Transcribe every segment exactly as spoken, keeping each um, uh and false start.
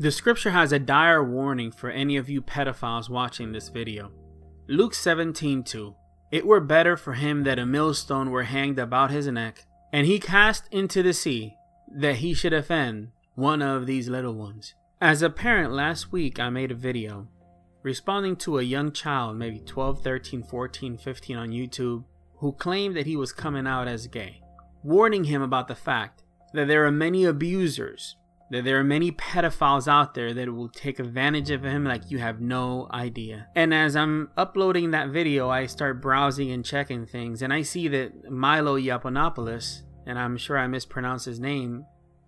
The scripture has a dire warning for any of you pedophiles watching this video. Luke seventeen two. It were better for him that a millstone were hanged about his neck, and he cast into the sea, that he should offend one of these little ones. As a parent, last week I made a video responding to a young child, maybe twelve, thirteen, fourteen, fifteen on YouTube, who claimed that he was coming out as gay, warning him about the fact that there are many abusers, that there are many pedophiles out there that will take advantage of him like you have no idea. And as I'm uploading that video, I start browsing and checking things, and I see that Milo Yiannopoulos, and I'm sure I mispronounced his name,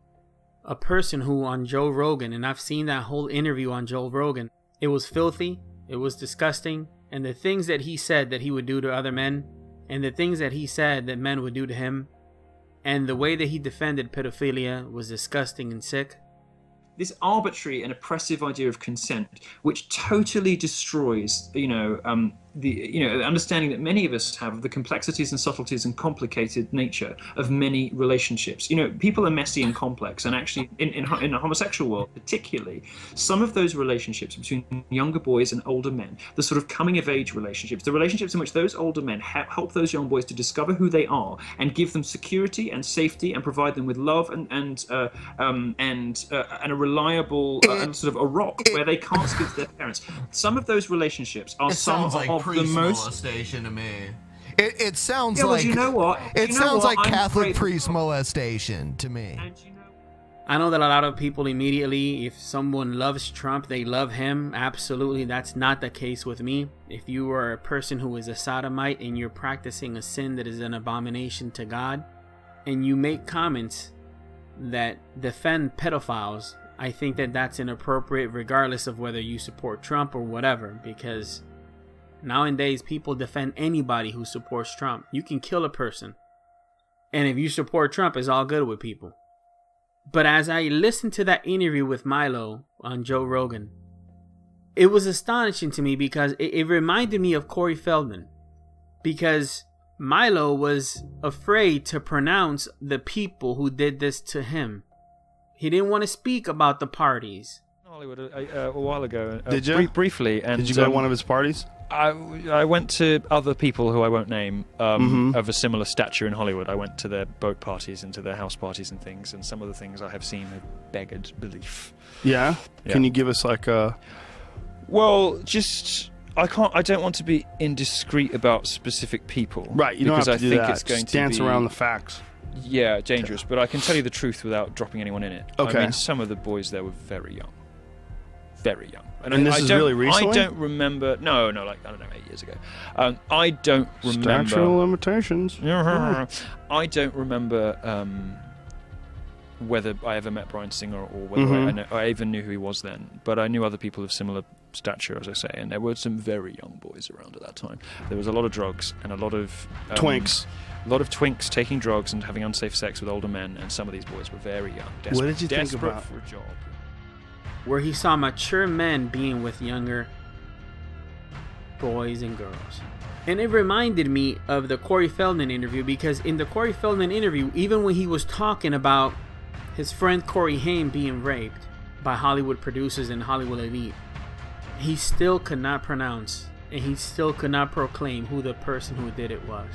a person who on Joe Rogan, and I've seen that whole interview on Joe Rogan, it was filthy, it was disgusting, and the things that he said that he would do to other men, and the things that he said that men would do to him, and the way that he defended pedophilia was disgusting and sick. This arbitrary and oppressive idea of consent, which totally destroys, you know, um, the you know the understanding that many of us have of the complexities and subtleties and complicated nature of many relationships. You know, people are messy and complex, and actually, in in, in the homosexual world particularly, some of those relationships between younger boys and older men, the sort of coming of age relationships, the relationships in which those older men ha- help those young boys to discover who they are and give them security and safety and provide them with love and and uh, um, and uh, and a reliable uh, and sort of a rock where they can't speak to their parents. Some of those relationships are it some like of the most molestation to me. It, it sounds yeah, well, like you know what? It you know sounds what? like I'm Catholic afraid... priest molestation to me. And you know... I know that a lot of people immediately, if someone loves Trump, they love him. Absolutely, that's not the case with me. If you are a person who is a sodomite and you're practicing a sin that is an abomination to God, and you make comments that defend pedophiles, I think that that's inappropriate regardless of whether you support Trump or whatever, because nowadays people defend anybody who supports Trump. You can kill a person, and if you support Trump, it's all good with people. But as I listened to that interview with Milo on Joe Rogan, it was astonishing to me because it, it reminded me of Corey Feldman, because Milo was afraid to pronounce the people who did this to him. He didn't want to speak about the parties. Hollywood a, a, a while ago. Uh, Did you? Br- briefly. And, Did you go um, to one of his parties? I, I went to other people who I won't name um, Mm-hmm. of a similar stature in Hollywood. I went to their boat parties and to their house parties and things, and some of the things I have seen have beggared belief. Yeah? Yeah. Can you give us like a... Well, just... I can't. I don't want to be indiscreet about specific people. Right, you don't have because to I do think that. it's going Just to dance be, around the facts. Yeah, dangerous. But I can tell you the truth without dropping anyone in it. Okay. I mean, some of the boys there were very young. Very young. And I, this I is don't- really recently? I don't remember... No, no, like, I don't know, eight years ago. Um, I don't remember... Statute of limitations. I don't remember um, whether I ever met Bryan Singer or whether Mhm. I, I, know, I even knew who he was then. But I knew other people of similar stature, as I say, and there were some very young boys around at that time. There was a lot of drugs and a lot of... Um, Twinks. A lot of twinks taking drugs and having unsafe sex with older men, and some of these boys were very young. Desperate, What did you think desperate about- for a job. Where he saw mature men being with younger boys and girls. And it reminded me of the Corey Feldman interview, because in the Corey Feldman interview, even when he was talking about his friend Corey Haim being raped by Hollywood producers and Hollywood elite, he still could not pronounce and he still could not proclaim who the person who did it was.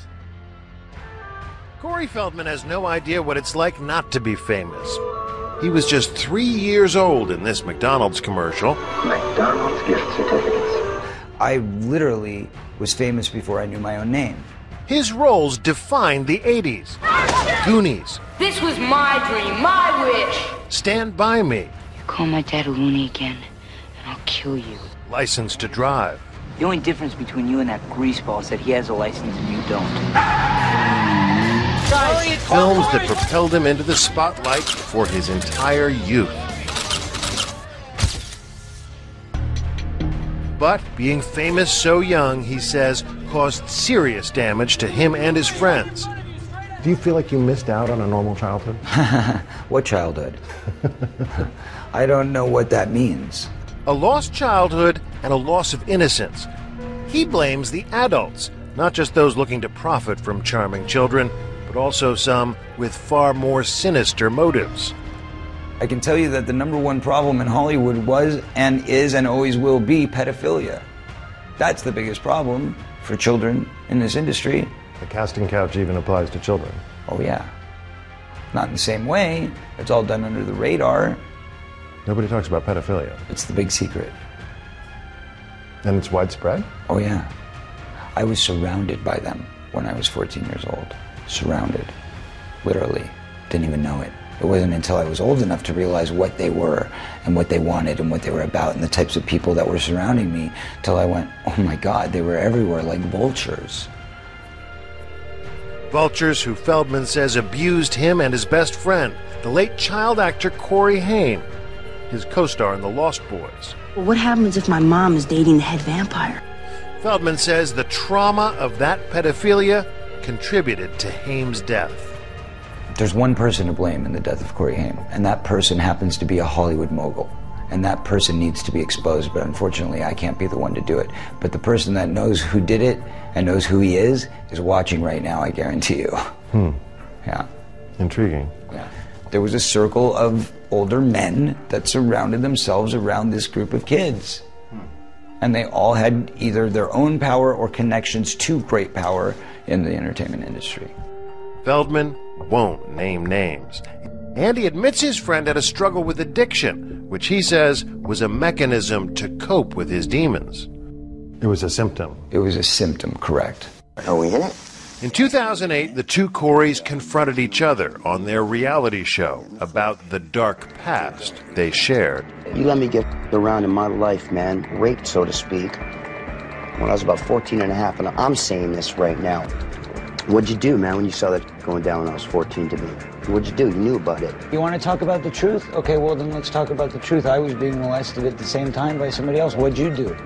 Corey Feldman has no idea what it's like not to be famous. He was just three years old in this McDonald's commercial. McDonald's gift certificates. I literally was famous before I knew my own name. His roles defined the eighties. Goonies, This was my dream, my wish. Stand By Me, You call my dad a loony again, and I'll kill you. License to Drive, The only difference between you and that greaseball is that he has a license and you don't. films that propelled him into the spotlight for his entire youth. But being famous so young, he says, caused serious damage to him and his friends. Do you feel like you missed out on a normal childhood? What childhood? I don't know what that means. A lost childhood and a loss of innocence. He blames the adults, not just those looking to profit from charming children, but also some with far more sinister motives. I can tell you that the number one problem in Hollywood was and is and always will be pedophilia. That's the biggest problem for children in this industry. The casting couch even applies to children. Oh yeah. Not in the same way. It's all done under the radar. Nobody talks about pedophilia. It's the big secret. And it's widespread? Oh yeah. I was surrounded by them when I was fourteen years old. Surrounded. Literally. Didn't even know it. It wasn't until I was old enough to realize what they were and what they wanted and what they were about and the types of people that were surrounding me till I went, oh my God, they were everywhere like vultures. Vultures who Feldman says abused him and his best friend, the late child actor Corey Haim, his co-star in The Lost Boys. Well, what happens if my mom is dating the head vampire? Feldman says the trauma of that pedophilia contributed to Haim's death. There's one person to blame in the death of Corey Haim, and that person happens to be a Hollywood mogul. And that person needs to be exposed, but unfortunately I can't be the one to do it. But the person that knows who did it and knows who he is is watching right now, I guarantee you. Hmm. Yeah. Intriguing. Yeah. There was a circle of older men that surrounded themselves around this group of kids. Hmm. And they all had either their own power or connections to great power in the entertainment industry. Feldman won't name names. And he admits his friend had a struggle with addiction, which he says was a mechanism to cope with his demons. It was a symptom. It was a symptom, correct. Are we in it? In two thousand eight, the two Coreys confronted each other on their reality show about the dark past they shared. You let me get around in my life, man. Raped, so to speak. When I was about fourteen and a half, and I'm saying this right now. What'd you do, man, when you saw that going down when I was fourteen to me? What'd you do? You knew about it. You want to talk about the truth? Okay, well then let's talk about the truth. I was being molested at the same time by somebody else. What'd you do?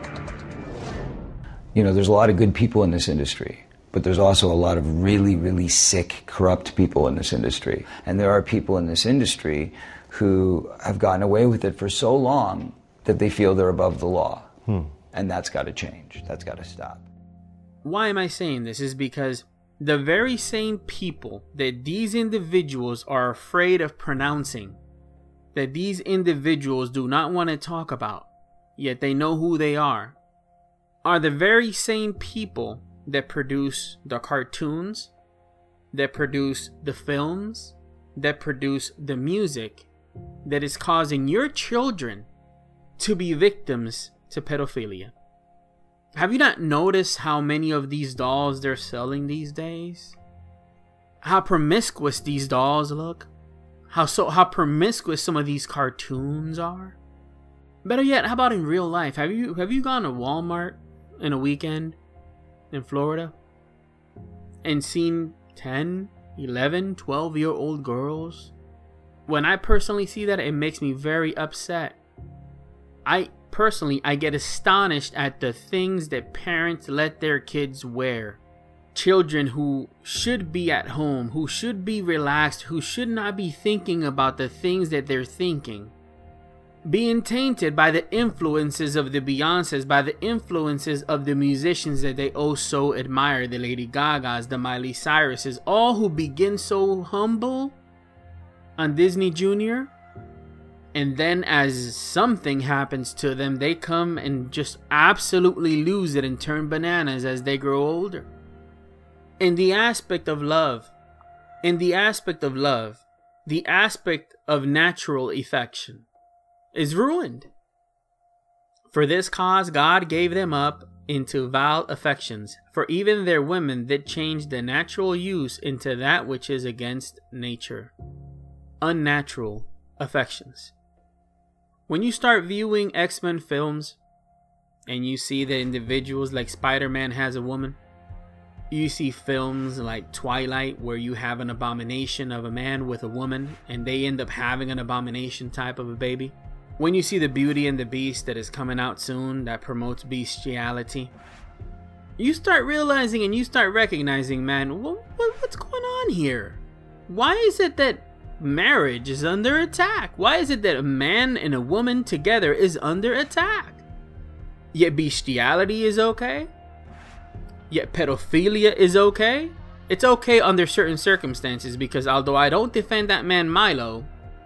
You know, there's a lot of good people in this industry, but there's also a lot of really, really sick, corrupt people in this industry. And there are people in this industry who have gotten away with it for so long that they feel they're above the law. Hmm. And that's got to change. That's got to stop. Why am I saying this? Is because the very same people that these individuals are afraid of pronouncing, that these individuals do not want to talk about, yet they know who they are, are the very same people that produce the cartoons, that produce the films, that produce the music that is causing your children to be victims to pedophilia. Have you not noticed how many of these dolls they're selling these days? How promiscuous these dolls look? How so how promiscuous some of these cartoons are? Better yet, how about in real life? Have you have you gone to Walmart in a weekend in Florida and seen ten, eleven, twelve year old girls? When I personally see that, it makes me very upset. I Personally, I get astonished at the things that parents let their kids wear. Children who should be at home, who should be relaxed, who should not be thinking about the things that they're thinking. Being tainted by the influences of the Beyoncés, by the influences of the musicians that they oh so admire, the Lady Gagas, the Miley Cyruses, all who begin so humble on Disney Junior, and then as something happens to them, they come and just absolutely lose it and turn bananas as they grow older. In the aspect of love, in the aspect of love, the aspect of natural affection is ruined. For this cause, God gave them up into vile affections, for even their women that changed the natural use into that which is against nature. Unnatural affections. When you start viewing X-Men films and you see that individuals like Spider-Man has a woman, you see films like Twilight where you have an abomination of a man with a woman and they end up having an abomination type of a baby. When you see the Beauty and the Beast that is coming out soon that promotes bestiality, you start realizing and you start recognizing, man, what, what, what's going on here? Why is it that marriage is under attack? Why is it that a man and a woman together is under attack? Yet bestiality is okay? Yet pedophilia is okay? It's okay under certain circumstances, because although I don't defend that man Milo,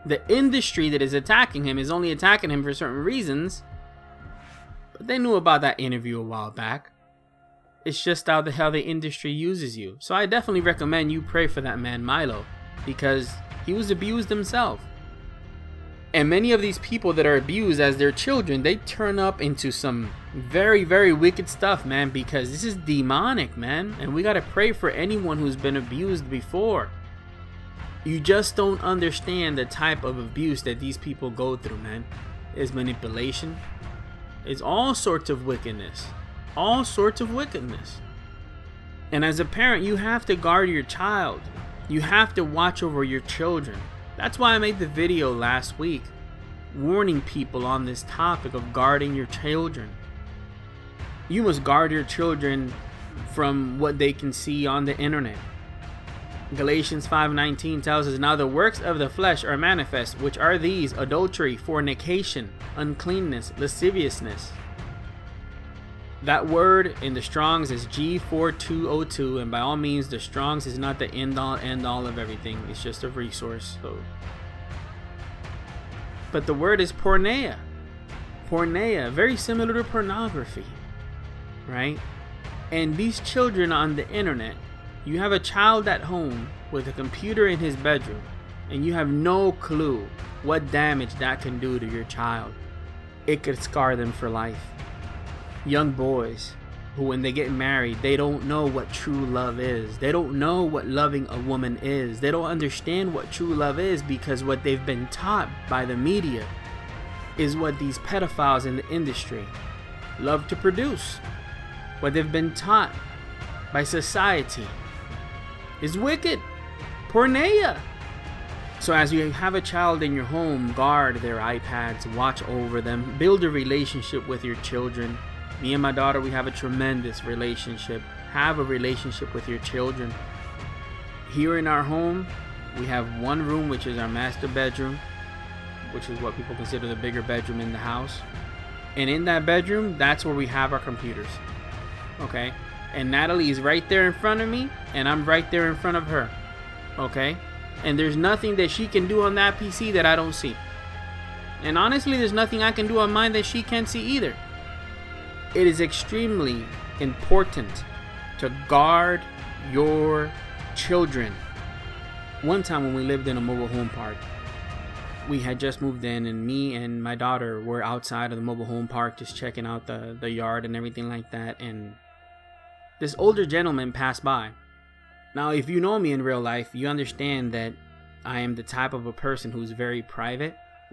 The industry that is attacking him is only attacking him for certain reasons. But they knew about that interview a while back. It's just how the how the industry uses you. So I definitely recommend you pray for that man Milo, because he was abused himself. And many of these people that are abused as their children, they turn up into some very, very wicked stuff, man, because this is demonic, man. And we gotta pray for anyone who's been abused before. You just don't understand the type of abuse that these people go through, man. It's manipulation. It's all sorts of wickedness. All sorts of wickedness. And as a parent, you have to guard your child. You have to watch over your children. That's why I made the video last week warning people on this topic of guarding your children. You must guard your children from what they can see on the internet. Galatians five nineteen tells us, now the works of the flesh are manifest, which are these: adultery, fornication, uncleanness, lasciviousness. That word in the Strong's is G four two oh two, and by all means, the Strong's is not the end all end all of everything. It's just a resource. So, but the word is porneia. Porneia, very similar to pornography, right? And these children on the internet, you have a child at home with a computer in his bedroom, and you have no clue what damage that can do to your child. It could scar them for life. Young boys who, when they get married, they don't know what true love is. They don't know what loving a woman is. They don't understand what true love is, because what they've been taught by the media is what these pedophiles in the industry love to produce. What they've been taught by society is wicked. Porneia. So as you have a child in your home, guard their iPads, watch over them, build a relationship with your children. Me and my daughter, we have a tremendous relationship. Have a relationship with your children. Here in our home, we have one room, which is our master bedroom, which is what people consider the bigger bedroom in the house. And in that bedroom, that's where we have our computers. Okay? And Natalie is right there in front of me, and I'm right there in front of her. Okay? And there's nothing that she can do on that P C that I don't see. And honestly, there's nothing I can do on mine that she can't see either. It is extremely important to guard your children. One time when we lived in a mobile home park, we had just moved in, and me and my daughter were outside of the mobile home park just checking out the, the yard and everything like that, and this older gentleman passed by. Now, if you know me in real life, you understand that I am the type of a person who's very private,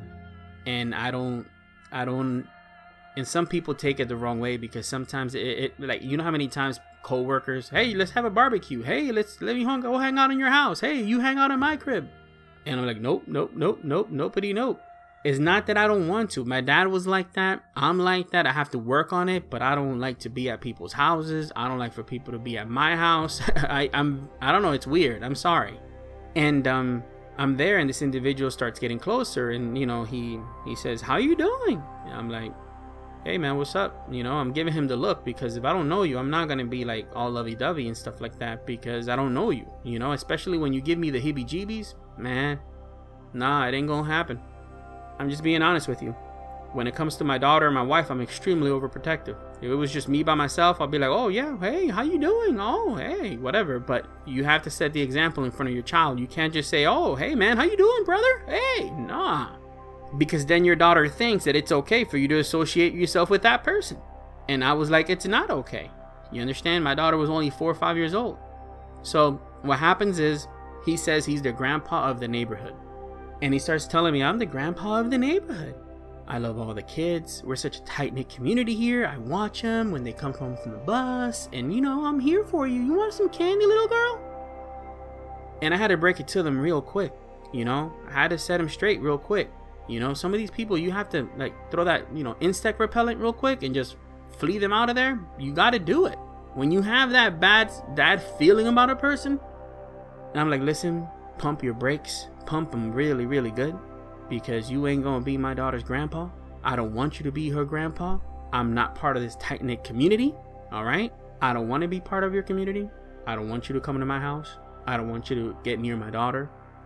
and I don't, I don't, and some people take it the wrong way, because sometimes it, it like, you know how many times co-workers, hey, let's have a barbecue, hey, let's let me hang, go hang out in your house, hey, you hang out in my crib, and I'm like, nope, nope, nope, nope, nobody, nope. It's not that I don't want to. My dad was like that. I'm like that. I have to work on it, but I don't like to be at people's houses. I don't like for people to be at my house. I, I'm, I don't know. It's weird. I'm sorry. And um, I'm there, and this individual starts getting closer, and you know, he he says, "How you doing?" And I'm like, "Hey man, what's up?" You know, I'm giving him the look, because if I don't know you, I'm not gonna be like all lovey-dovey and stuff like that, because I don't know you. You know, especially when you give me the heebie-jeebies, man. Nah, it ain't gonna happen. I'm just being honest with you. When it comes to my daughter and my wife, I'm extremely overprotective. If it was just me by myself, I'll be like, oh yeah, hey, how you doing? Oh, hey, whatever. But you have to set the example in front of your child. You can't just say, oh, hey man, how you doing, brother? Hey, nah. Because then your daughter thinks that it's okay for you to associate yourself with that person. And I was like, it's not okay. You understand? My daughter was only four or five years old. So what happens is, he says he's the grandpa of the neighborhood. And he starts telling me, I'm the grandpa of the neighborhood. I love all the kids. We're such a tight-knit community here. I watch them when they come home from the bus. And, you know, I'm here for you. You want some candy, little girl? And I had to break it to them real quick. You know, I had to set them straight real quick. You know, some of these people, you have to, like, throw that, you know, insect repellent real quick and just flee them out of there. You got to do it. When you have that bad, bad feeling about a person, and I'm like, listen, pump your brakes. Pump them really, really good, because you ain't gonna be my daughter's grandpa. I don't want you to be her grandpa. I'm not part of this tight-knit community. All right, I don't want to be part of your community. I don't want you to come into my house. I don't want you to get near my daughter.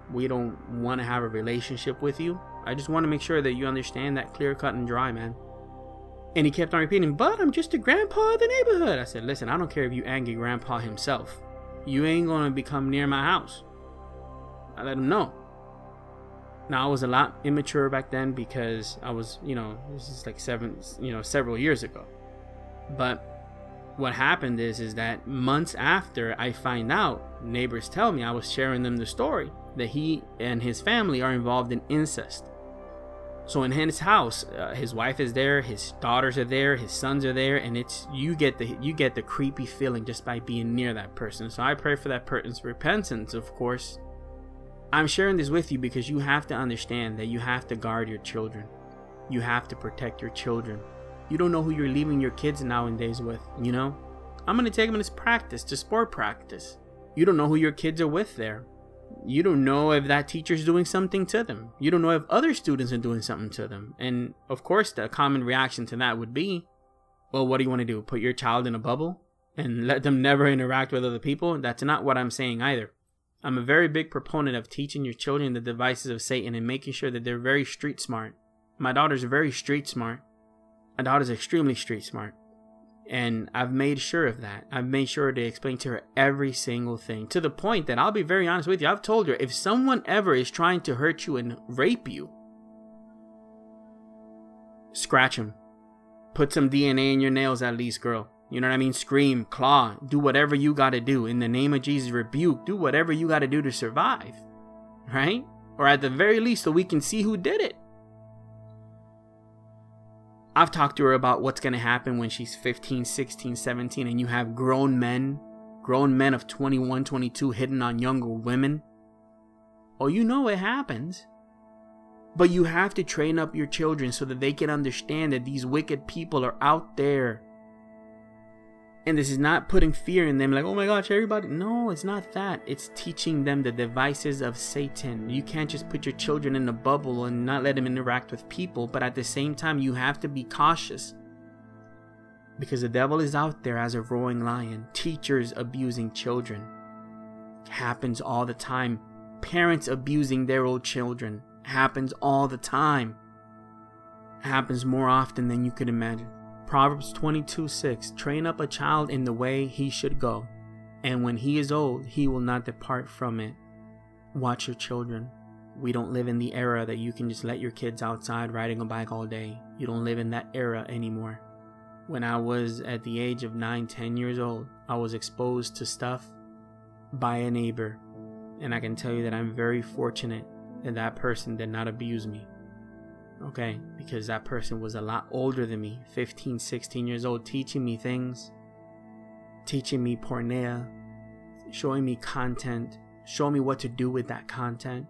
We don't want to have a relationship with you. I just want to make sure that you understand that clear cut and dry, man. And he kept on repeating, but I'm just a grandpa of the neighborhood. I said, listen, I don't care if you angry grandpa himself. You ain't going to become near my house. I let him know. Now, I was a lot immature back then because I was, you know, this is like seven, you know, several years ago. But what happened is, is that months after I find out, neighbors tell me, I was sharing them the story, that he and his family are involved in incest. So in his house, uh, his wife is there, his daughters are there, his sons are there, and it's you get the you get the creepy feeling just by being near that person. So I pray for that person's repentance, of course. I'm sharing this with you because you have to understand that you have to guard your children. You have to protect your children. You don't know who you're leaving your kids nowadays with, you know? I'm going to take them to practice, to sport practice. You don't know who your kids are with there. You don't know if that teacher's doing something to them. You don't know if other students are doing something to them. And of course, the common reaction to that would be, well, what do you want to do? Put your child in a bubble and let them never interact with other people? That's not what I'm saying either. I'm a very big proponent of teaching your children the devices of Satan and making sure that they're very street smart. My daughter's very street smart. My daughter's extremely street smart. And I've made sure of that. I've made sure to explain to her every single thing. To the point that I'll be very honest with you. I've told her, if someone ever is trying to hurt you and rape you, scratch him. Put some D N A in your nails at least, girl. You know what I mean? Scream, claw, do whatever you got to do. In the name of Jesus, rebuke. Do whatever you got to do to survive. Right? Or at the very least, so we can see who did it. I've talked to her about what's going to happen when she's fifteen, sixteen, seventeen, and you have grown men, grown men of twenty-one, twenty-two hitting on younger women. Oh, you know it happens. But you have to train up your children so that they can understand that these wicked people are out there. And this is not putting fear in them like, oh my gosh, everybody. No, it's not that. It's teaching them the devices of Satan. You can't just put your children in a bubble and not let them interact with people. But at the same time, you have to be cautious. Because the devil is out there as a roaring lion. Teachers abusing children. Happens all the time. Parents abusing their own children. Happens all the time. Happens more often than you could imagine. Proverbs twenty-two six, train up a child in the way he should go, and when he is old, he will not depart from it. Watch your children. We don't live in the era that you can just let your kids outside riding a bike all day. You don't live in that era anymore. When I was at the age of nine, ten years old, I was exposed to stuff by a neighbor, and I can tell you that I'm very fortunate that that person did not abuse me. Okay, because that person was a lot older than me, fifteen, sixteen years old, teaching me things, teaching me porneia, showing me content, showing me what to do with that content.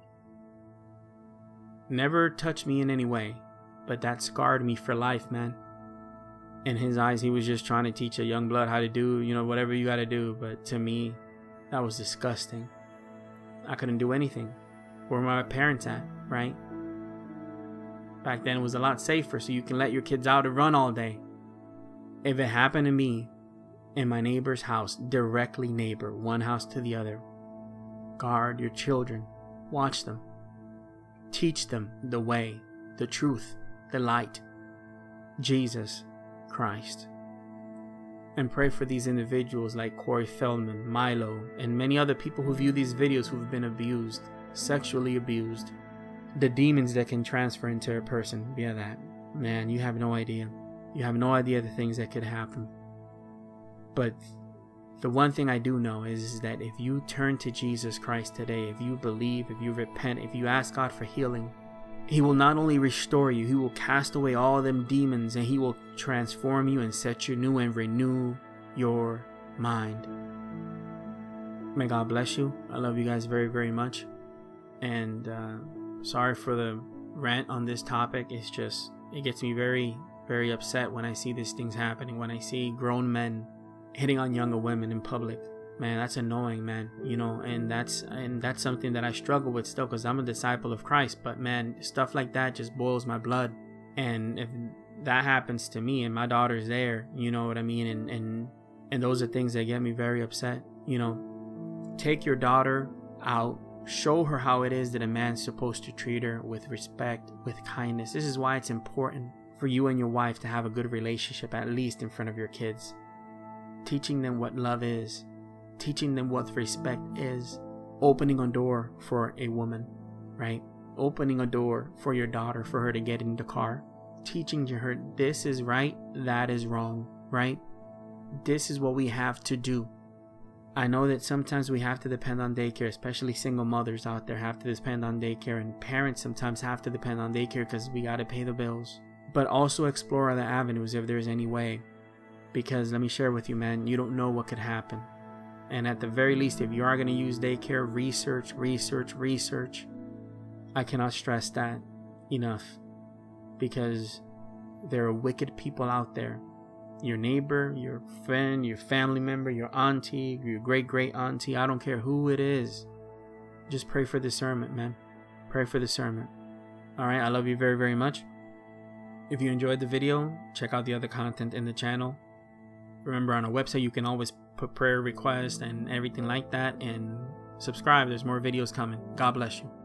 Never touched me in any way, but that scarred me for life, man. In his eyes, he was just trying to teach a young blood how to do, you know, whatever you gotta do, but to me, that was disgusting. I couldn't do anything. Where were my parents at, right? Back then it was a lot safer, so you can let your kids out and run all day. If it happened to me in my neighbor's house, directly neighbor, one house to the other, guard your children. Watch them. Teach them the way, the truth, the light, Jesus Christ. And pray for these individuals like Corey Feldman, Milo, and many other people who view these videos who've been abused, sexually abused. The demons that can transfer into a person via that. Man, you have no idea. You have no idea the things that could happen. But the one thing I do know is that if you turn to Jesus Christ today, if you believe, if you repent, if you ask God for healing, He will not only restore you, He will cast away all them demons, and He will transform you and set you new and renew your mind. May God bless you. I love you guys very, very much. And uh, sorry for the rant on this topic. It's just, it gets me very, very upset when I see these things happening. When I see grown men hitting on younger women in public. Man, that's annoying, man. You know, and that's and that's something that I struggle with still, because I'm a disciple of Christ. But man, stuff like that just boils my blood. And if that happens to me and my daughter's there, you know what I mean? And and and those are things that get me very upset. You know, take your daughter out, Show her how it is that a man's supposed to treat her with respect, with kindness. This is why it's important for you and your wife to have a good relationship, at least in front of your kids. Teaching them what love is, teaching them what respect is, opening a door for a woman, right? Opening a door for your daughter, for her to get in the car. Teaching her this is right, that is wrong, right? This is what we have to do. I know that sometimes we have to depend on daycare, especially single mothers out there have to depend on daycare, and parents sometimes have to depend on daycare because we got to pay the bills. But also explore other avenues if there's any way. Because let me share with you, man, you don't know what could happen. And at the very least, if you are going to use daycare, research, research, research. I cannot stress that enough. Because there are wicked people out there. Your neighbor, your friend, your family member, your auntie, your great-great auntie, I don't care who it is. Just pray for discernment, man. Pray for discernment. Alright, I love you very, very much. If you enjoyed the video, check out the other content in the channel. Remember, on our website, you can always put prayer requests and everything like that. And subscribe, there's more videos coming. God bless you.